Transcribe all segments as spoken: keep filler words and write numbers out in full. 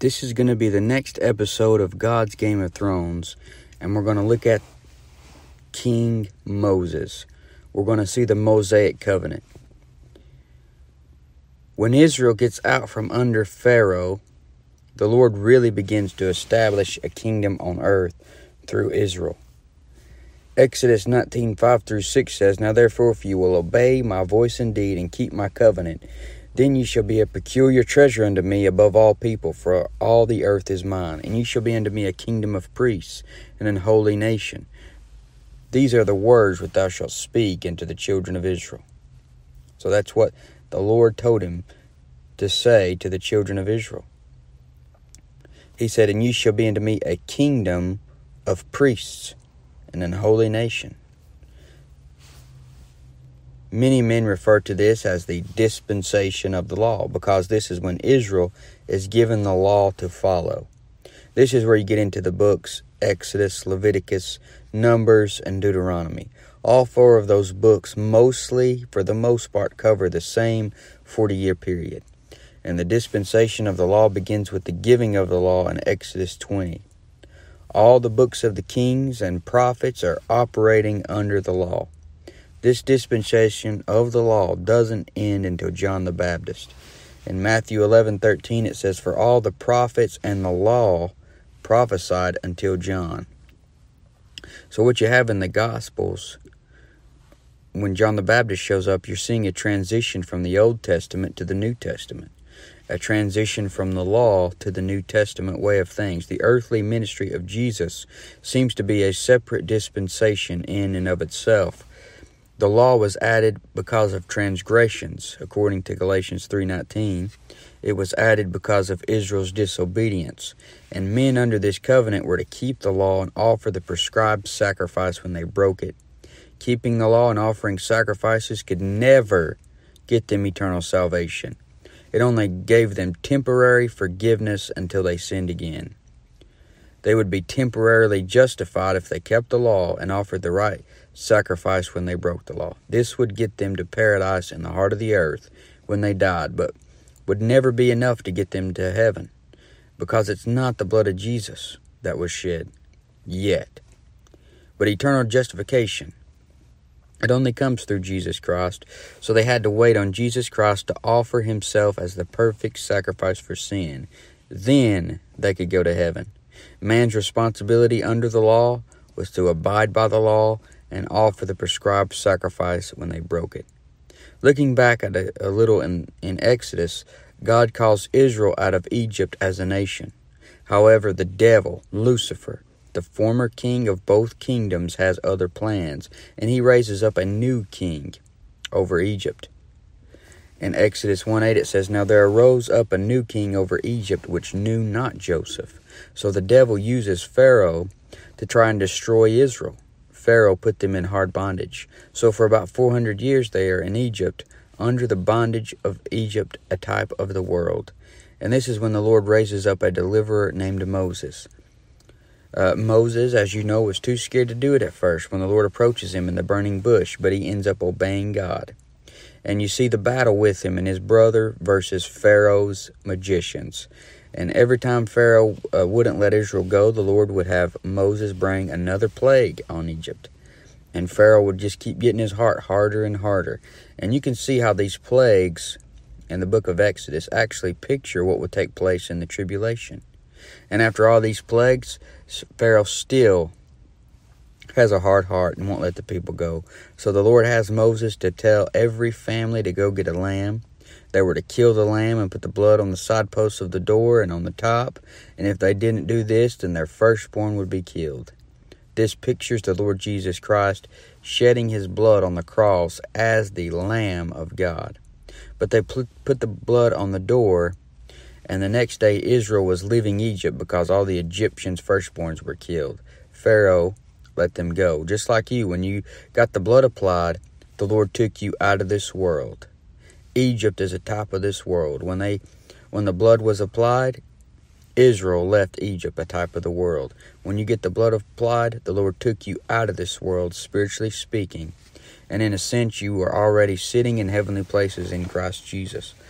This is going to be the next episode of God's Game of Thrones, and we're going to look at King Moses. We're going to see the Mosaic Covenant. When Israel gets out from under Pharaoh, the Lord really begins to establish a kingdom on earth through Israel. Exodus nineteen, five through six says, "Now therefore, if you will obey my voice indeed and keep my covenant, then ye shall be a peculiar treasure unto me above all people, for all the earth is mine. And ye shall be unto me a kingdom of priests and an holy nation. These are the words which thou shalt speak unto the children of Israel." So that's what the Lord told him to say to the children of Israel. He said, "And ye shall be unto me a kingdom of priests and an holy nation." Many men refer to this as the dispensation of the law, because this is when Israel is given the law to follow. This is where you get into the books Exodus, Leviticus, Numbers, and Deuteronomy. All four of those books mostly, for the most part, cover the same forty-year period. And the dispensation of the law begins with the giving of the law in Exodus twenty. All the books of the kings and prophets are operating under the law. This dispensation of the law doesn't end until John the Baptist. In Matthew eleven thirteen it says, "For all the prophets and the law prophesied until John." So what you have in the Gospels, when John the Baptist shows up, you're seeing a transition from the Old Testament to the New Testament. A transition from the law to the New Testament way of things. The earthly ministry of Jesus seems to be a separate dispensation in and of itself. The law was added because of transgressions, according to Galatians three nineteen. It was added because of Israel's disobedience. And men under this covenant were to keep the law and offer the prescribed sacrifice when they broke it. Keeping the law and offering sacrifices could never get them eternal salvation. It only gave them temporary forgiveness until they sinned again. They would be temporarily justified if they kept the law and offered the right sacrifice when they broke the law. This would get them to paradise in the heart of the earth when they died, but would never be enough to get them to heaven, because it's not the blood of Jesus that was shed yet. But eternal justification, it only comes through Jesus Christ, so they had to wait on Jesus Christ to offer himself as the perfect sacrifice for sin. Then they could go to heaven. Man's responsibility under the law was to abide by the law and offer the prescribed sacrifice when they broke it. Looking back at a, a little in, in Exodus, God calls Israel out of Egypt as a nation. However, the devil, Lucifer, the former king of both kingdoms, has other plans, and he raises up a new king over Egypt. In Exodus one eight it says, "Now there arose up a new king over Egypt, which knew not Joseph." So the devil uses Pharaoh to try and destroy Israel. Pharaoh put them in hard bondage. So for about four hundred years they are in Egypt, under the bondage of Egypt, a type of the world. And this is when the Lord raises up a deliverer named Moses. Uh, Moses, as you know, was too scared to do it at first when the Lord approaches him in the burning bush, but he ends up obeying God. And you see the battle with him and his brother versus Pharaoh's magicians. And every time Pharaoh uh, wouldn't let Israel go, the Lord would have Moses bring another plague on Egypt. And Pharaoh would just keep getting his heart harder and harder. And you can see how these plagues in the book of Exodus actually picture what would take place in the tribulation. And after all these plagues, Pharaoh still has a hard heart and won't let the people go. So the Lord has Moses to tell every family to go get a lamb. They were to kill the lamb and put the blood on the side posts of the door and on the top. And if they didn't do this, then their firstborn would be killed. This pictures the Lord Jesus Christ shedding his blood on the cross as the Lamb of God. But they put the blood on the door, and the next day Israel was leaving Egypt because all the Egyptians' firstborns were killed. Pharaoh let them go. Just like you, when you got the blood applied, the Lord took you out of this world. Egypt is a type of this world. When they, when the blood was applied, Israel left Egypt, a type of the world. When you get the blood applied, the Lord took you out of this world, spiritually speaking. And in a sense, you are already sitting in heavenly places in Christ Jesus.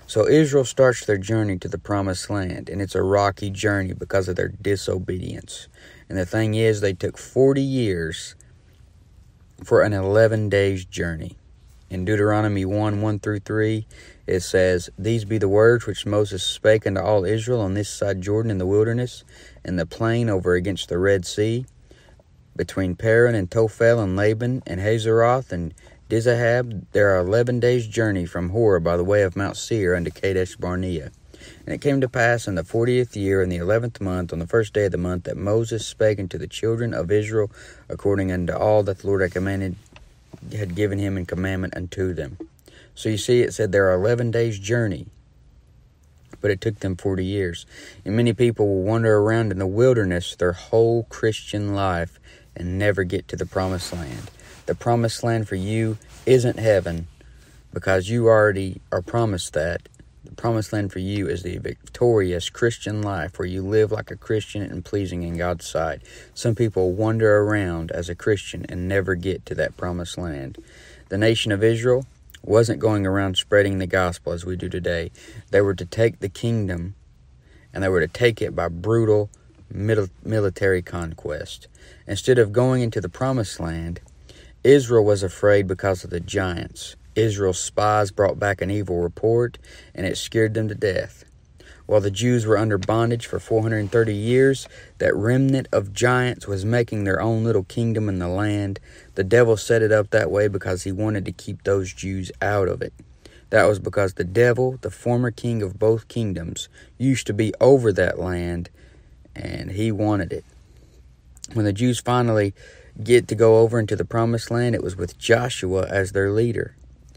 So Israel starts their journey to the promised land, and it's a rocky journey because of their disobedience. And the thing is, they took forty years for an eleven days journey. In Deuteronomy one, one through three, it says, "These be the words which Moses spake unto all Israel on this side Jordan in the wilderness, in the plain over against the Red Sea, between Paran and Tophel and Laban and Hazeroth and Dizahab, there are eleven days' journey from Horeb by the way of Mount Seir unto Kadesh Barnea. And it came to pass in the fortieth year, in the eleventh month, on the first day of the month, that Moses spake unto the children of Israel according unto all that the Lord had commanded, had given him in commandment unto them." So you see, it said there are eleven days' journey, but it took them forty years. And many people will wander around in the wilderness their whole Christian life and never get to the promised land. The promised land for you isn't heaven, because you already are promised that. The promised land for you is the victorious Christian life where you live like a Christian and pleasing in God's sight. Some people wander around as a Christian and never get to that promised land. The nation of Israel wasn't going around spreading the gospel as we do today. They were to take the kingdom, and they were to take it by brutal military conquest. Instead of going into the promised land, Israel was afraid because of the giants. Israel's spies brought back an evil report, and it scared them to death. While the Jews were under bondage for four hundred thirty years, that remnant of giants was making their own little kingdom in the land. The devil set it up that way because he wanted to keep those Jews out of it. That was because the devil, the former king of both kingdoms, used to be over that land, and he wanted it. When the Jews finally get to go over into the promised land, it was with Joshua as their leader.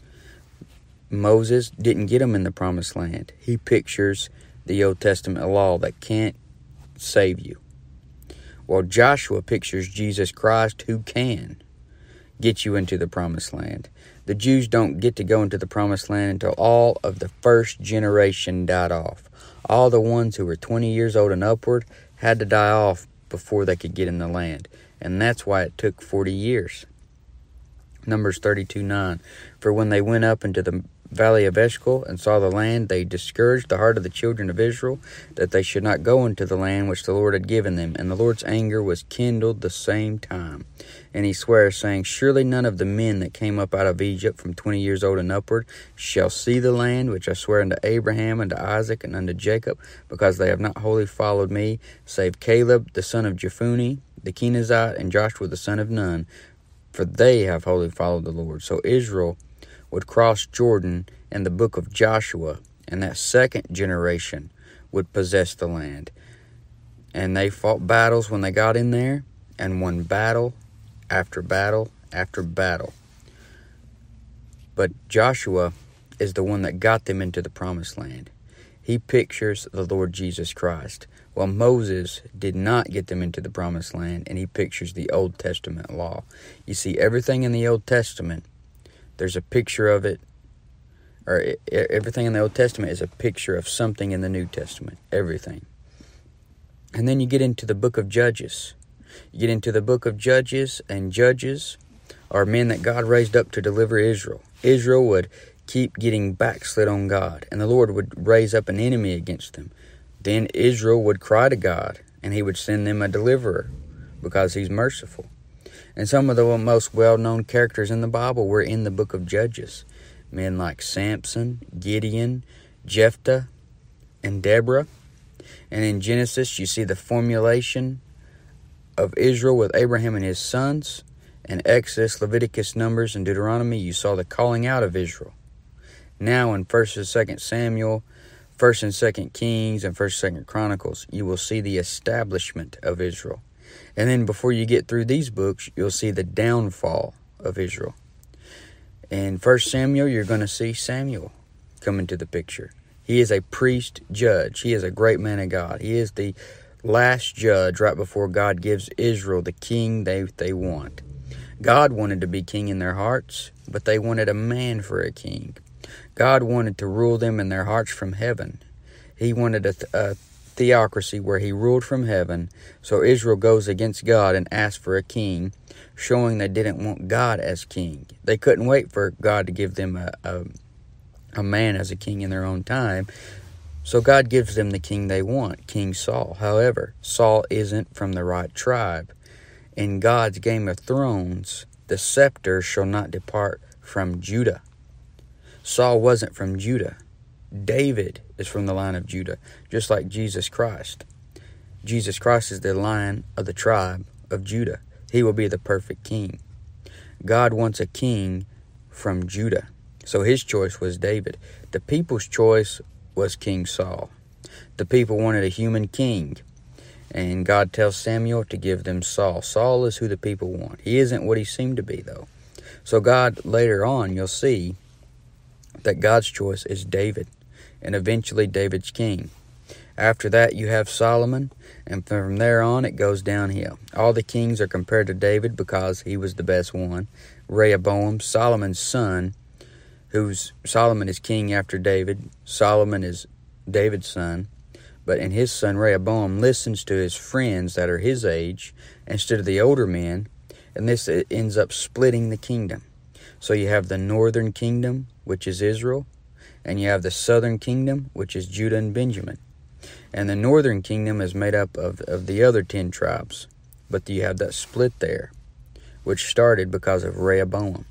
Moses didn't get them in the promised land. He pictures the Old Testament law that can't save you, while Joshua pictures Jesus Christ, who can get you into the promised land. The Jews don't get to go into the promised land until all of the first generation died off. All the ones who were twenty years old and upward had to die off before they could get in the land. And that's why it took forty years. Numbers thirty-two nine. "For when they went up into the valley of Eshcol and saw the land, they discouraged the heart of the children of Israel, that they should not go into the land which the Lord had given them. And the Lord's anger was kindled the same time. And he swears, saying, Surely none of the men that came up out of Egypt from twenty years old and upward shall see the land which I swear unto Abraham, and to Isaac, and unto Jacob, because they have not wholly followed me, save Caleb the son of Jephunneh, the Kenizzite, and Joshua the son of Nun, for they have wholly followed the Lord." So Israel would cross Jordan in the book of Joshua, and that second generation would possess the land. And they fought battles when they got in there, and won battle after battle after battle. But Joshua is the one that got them into the promised land. He pictures the Lord Jesus Christ. Well, Moses did not get them into the promised land, and he pictures the Old Testament law. You see, everything in the Old Testament, there's a picture of it, or everything in the Old Testament is a picture of something in the New Testament, everything. And then you get into the book of Judges. You get into the book of Judges, and Judges are men that God raised up to deliver Israel. Israel would keep getting backslid on God, and the Lord would raise up an enemy against them. Then Israel would cry to God, and he would send them a deliverer, because he's merciful. And some of the most well-known characters in the Bible were in the book of Judges. Men like Samson, Gideon, Jephthah, and Deborah. And in Genesis, you see the formulation of Israel with Abraham and his sons. In Exodus, Leviticus, Numbers, and Deuteronomy, you saw the calling out of Israel. Now in First and Second Samuel, First and Second Kings, and First and Second Chronicles, you will see the establishment of Israel. And then before you get through these books, you'll see the downfall of Israel. In First Samuel, you're going to see Samuel come into the picture. He is a priest judge. He is a great man of God. He is the last judge right before God gives Israel the king they, they want. God wanted to be king in their hearts, but they wanted a man for a king. God wanted to rule them in their hearts from heaven. He wanted a, th- a theocracy where he ruled from heaven. So Israel goes against God and asks for a king, showing they didn't want God as king. They couldn't wait for God to give them a, a, a man as a king in their own time. So God gives them the king they want, King Saul. However, Saul isn't from the right tribe. In God's Game of Thrones, the scepter shall not depart from Judah. Saul wasn't from Judah. David is from the line of Judah, just like Jesus Christ. Jesus Christ is the line of the tribe of Judah. He will be the perfect king. God wants a king from Judah. So his choice was David. The people's choice was King Saul. The people wanted a human king. And God tells Samuel to give them Saul. Saul is who the people want. He isn't what he seemed to be, though. So God, later on, you'll see that God's choice is David. And eventually David's king. After that, you have Solomon, and from there on, it goes downhill. All the kings are compared to David because he was the best one. Rehoboam, Solomon's son, who's Solomon is king after David. Solomon is David's son. But in his son Rehoboam listens to his friends that are his age instead of the older men, and this ends up splitting the kingdom. So you have the northern kingdom, which is Israel, and you have the southern kingdom, which is Judah and Benjamin. And the northern kingdom is made up of, of the other ten tribes. But you have that split there, which started because of Rehoboam.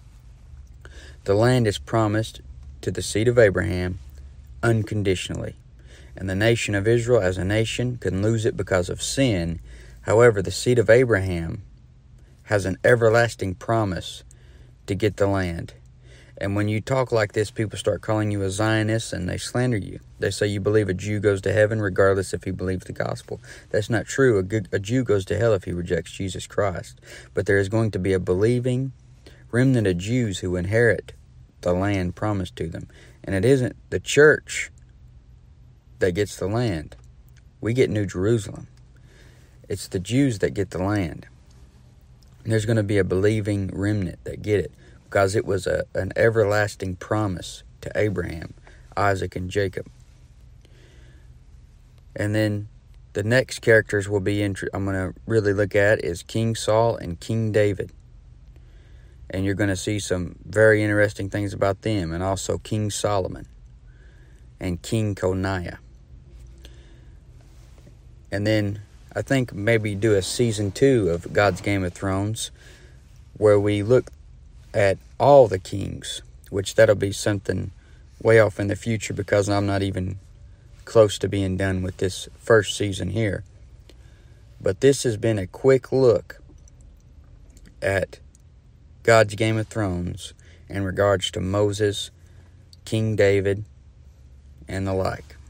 The land is promised to the seed of Abraham unconditionally. And the nation of Israel as a nation can lose it because of sin. However, the seed of Abraham has an everlasting promise to get the land. And when you talk like this, people start calling you a Zionist and they slander you. They say you believe a Jew goes to heaven regardless if he believes the gospel. That's not true. A, good, a Jew goes to hell if he rejects Jesus Christ. But there is going to be a believing remnant of Jews who inherit the land promised to them. And it isn't the church that gets the land. We get New Jerusalem. It's the Jews that get the land. And there's going to be a believing remnant that get it, because it was a, an everlasting promise to Abraham, Isaac, and Jacob. And then the next characters will be int- I'm going to really look at is King Saul and King David. And you're going to see some very interesting things about them, and also King Solomon and King Coniah. And then I think maybe do a season two of God's Game of Thrones where we look at all the kings, which that'll be something way off in the future because I'm not even close to being done with this first season here. But this has been a quick look at God's Game of Thrones in regards to Moses, King David, and the like.